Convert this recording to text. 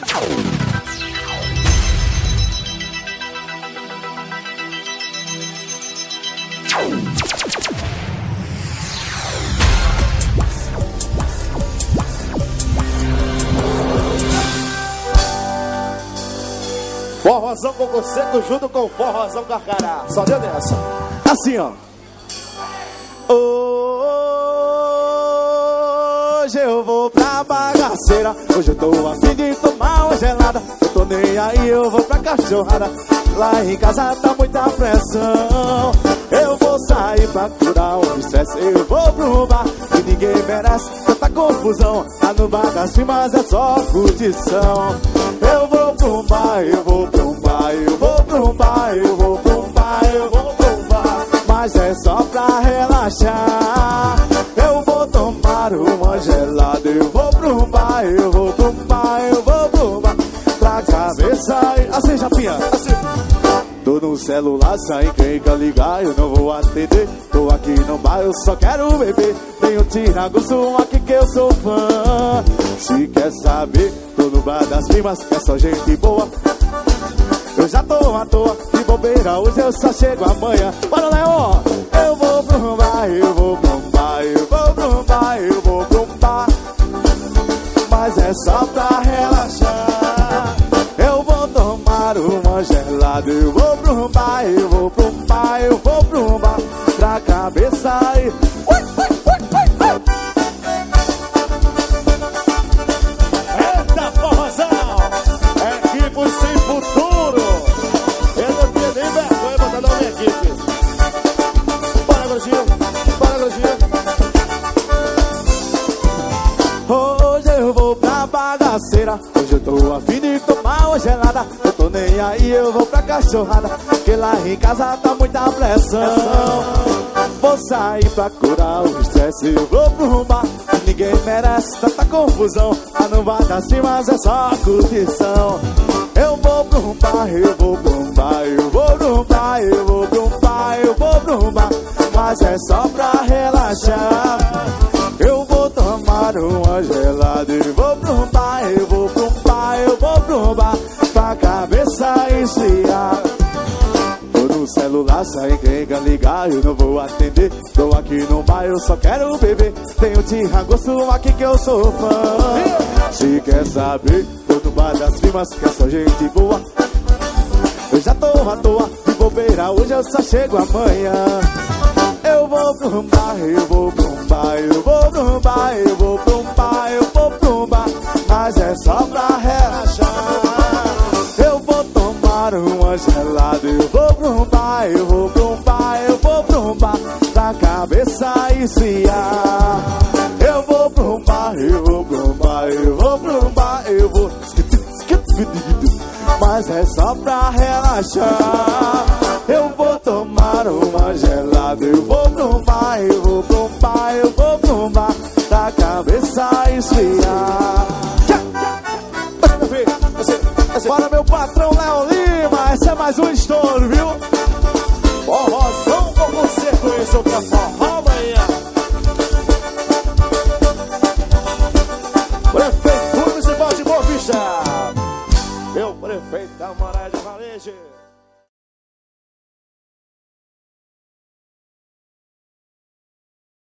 Forrozão coco seco junto com forrozão carcará. Só deu dessa. Assim, ó. Hoje eu vou pra bagaceira. Hoje eu tô a fim de tomar uma gelada. Eu tô nem aí, eu vou pra cachorrada. Lá em casa tá muita pressão. Eu vou sair pra curar o estresse. Eu vou pro bar que ninguém merece tanta confusão. Lá no bar das primas é só curtição. Eu vou pro bar, eu vou pro bar, eu vou pro bar, eu vou pro bar, eu vou pro bar. Mas é só pra relaxar. Eu vou tomar uma gelada. Eu vou pro bar, eu vou pro bar, eu vou pro bar. Pra cabeça e... assim, Japinha, assim. Tô no celular, sem quem quer ligar, eu não vou atender. Tô aqui no bar, eu só quero beber. Tenho Tiragosto aqui que eu sou fã. Se quer saber, tô no bar das primas, que é só gente boa. Eu já tô à toa, de bobeira, hoje eu só chego amanhã. Bora, Leon! Eu vou pro bar, eu vou pro bar, eu vou pro bar, eu vou pro bar. Mas é só pra relaxar. Eu vou tomar uma gelada. Eu vou pro bar, eu vou pro bar, eu vou pro bar. Pra cabeça e... Eita, forrozão! Equipe sem futuro! Eu não tenho nem vergonha botar na minha equipe. Bora, Grostinho! Bora, Grostinho! Hoje eu vou pra bagaceira. Hoje eu tô a fim de tomar uma gelada. Eu tô nem aí, eu vou pra cachorrada. Porque lá em casa tá muita pressão. Vou sair pra curar o estresse. Eu vou pro bar, ninguém merece tanta confusão. Lá no bar das primas é só curtição. Eu vou pro bar, eu vou pro bar, eu vou pro bar, eu vou pro bar, eu vou pro bar. Mas é só pra relaxar. Eu vou tomar uma gelada. Eu vou pro bar, eu vou pro bar, eu vou pro bar. Pra cabeça esfriar. Tô no celular, sem quem quer ligar, eu não vou atender. Tô aqui no bar, eu só quero beber. Tenho Tiragosto aqui que eu sou fã. Se quer saber, tô no bar das primas, que é só gente boa. Eu já tô à toa, de bobeira, hoje eu só chego amanhã. Eu vou pro bar, eu vou pro bar, eu vou pro bar, eu vou pro bar, eu vou pro bar. Mas é só pra relaxar. Eu vou tomar uma gelada. Eu vou pro bar, eu vou pro bar, eu vou pro bar. Pra cabeça esfriar. Eu vou pro bar, eu vou pro bar, eu vou pro bar, eu vou. Mas é só pra relaxar. Eu vou tomar uma gelada. Eu vou pro bar, eu vou pro bar, eu vou pro bar. Pra cabeça esfriar. Para meu patrão Léo Lima, esse é mais um estouro, viu? Forrozão com você, conheceu que é forró.